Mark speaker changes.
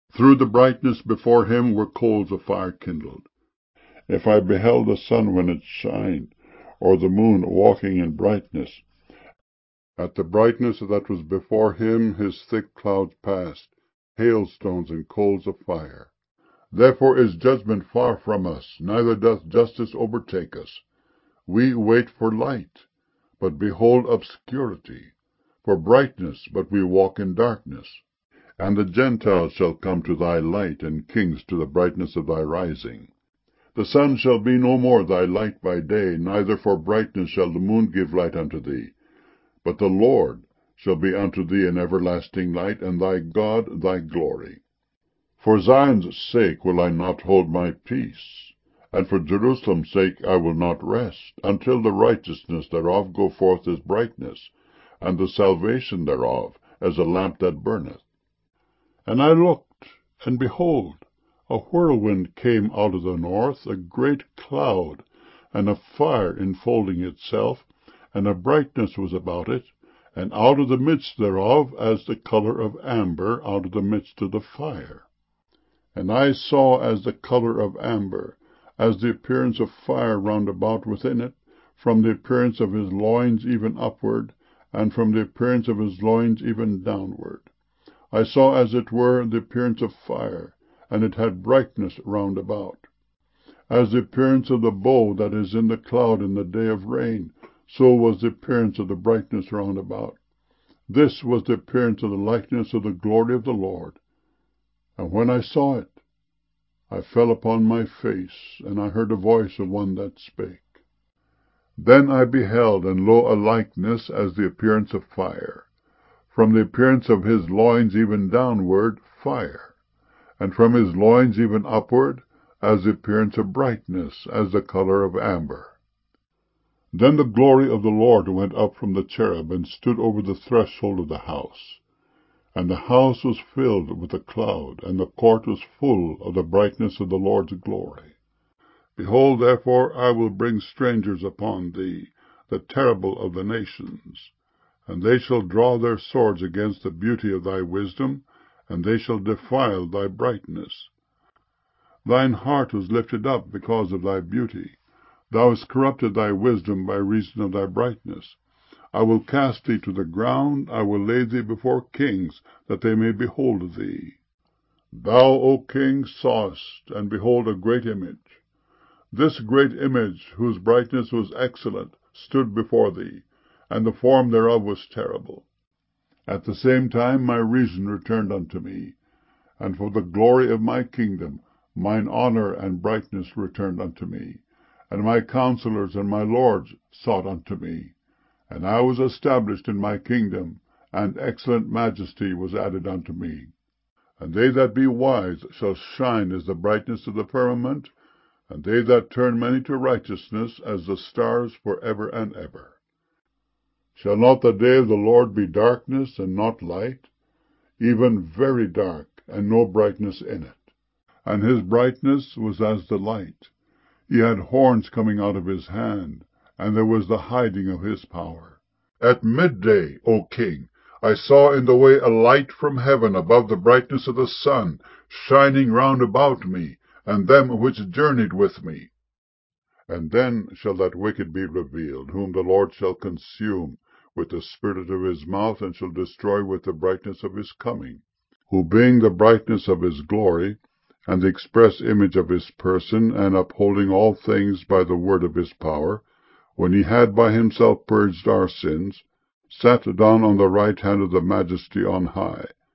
Speaker 1: Through the brightness before him were coals of fire kindled. If I beheld the sun when it shined, or the moon walking in brightness, at the brightness that was before him his thick clouds passed, hailstones and coals of fire. Therefore is judgment far from us, neither doth justice overtake us. We wait for light, but behold obscurity; for brightness, but we walk in darkness. And the Gentiles shall come to thy light, and kings to the brightness of thy rising. The sun shall be no more thy light by day, neither for brightness shall the moon give light unto thee. But the Lord shall be unto thee an everlasting light, and thy God thy glory. For Zion's sake will I not hold my peace, and for Jerusalem's sake I will not rest, until the righteousness thereof go forth as brightness, and the salvation thereof as a lamp that burneth. And I looked, and behold, a whirlwind came out of the north, a great cloud, and a fire enfolding itself, and a brightness was about it, and out of the midst thereof as the color of amber out of the midst of the fire. And I saw as the color of amber, as the appearance of fire round about within it, from the appearance of his loins even upward, and from the appearance of his loins even downward. I saw as it were the appearance of fire, and it had brightness round about. As the appearance of the bow that is in the cloud in the day of rain, so was the appearance of the brightness round about. This was the appearance of the likeness of the glory of the Lord. And when I saw it, I fell upon my face, and I heard a voice of one that spake. Then I beheld, and lo, a likeness as the appearance of fire. From the appearance of his loins even downward, fire, and from his loins even upward, as the appearance of brightness, as the color of amber. Then the glory of the Lord went up from the cherub, and stood over the threshold of the house. And the house was filled with a cloud, and the court was full of the brightness of the Lord's glory. Behold, therefore, I will bring strangers upon thee, the terrible of the nations. And they shall draw their swords against the beauty of thy wisdom, and they shall defile thy brightness. Thine heart was lifted up because of thy beauty. Thou hast corrupted thy wisdom by reason of thy brightness. I will cast thee to the ground, I will lay thee before kings, that they may behold thee. Thou, O king, sawest, and behold, a great image. This great image, whose brightness was excellent, stood before thee, and the form thereof was terrible. At the same time my reason returned unto me, and for the glory of my kingdom mine honor and brightness returned unto me, and my counselors and my lords sought unto me. And I was established in my kingdom, and excellent majesty was added unto me. And they that be wise shall shine as the brightness of the firmament, and they that turn many to righteousness as the stars for ever and ever. Shall not the day of the Lord be darkness and not light, even very dark, and no brightness in it? And his brightness was as the light. He had horns coming out of his hand, and there was the hiding of his power. At midday, O king, I saw in the way a light from heaven above the brightness of the sun, shining round about me, and them which journeyed with me. And then shall that wicked be revealed, whom the Lord shall consume with the spirit of his mouth, and shall destroy with the brightness of his coming, who being the brightness of his glory, and the express image of his person, and upholding all things by the word of his power, when he had by himself purged our sins, sat down on the right hand of the Majesty on high.